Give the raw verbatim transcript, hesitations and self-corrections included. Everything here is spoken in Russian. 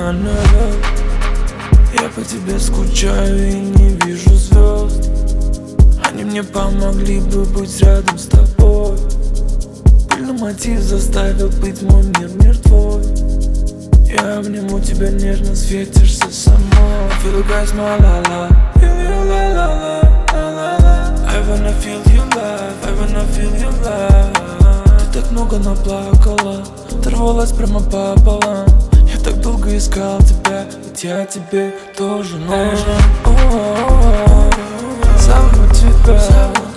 налет. Я по тебе скучаю и не вижу звезд. Они мне помогли бы быть рядом с тобой. Пыльный мотив заставил быть мой мир, мир твой. Я обниму тебя нежно, светишься сама. Feel you guys, my la la. Feel you la la la la la la. I wanna feel you love, I wanna feel you love. Ты так много наплакала, оторвалась прямо пополам. Я так долго искал тебя, ведь я тебе тоже нужен. Зову тебя.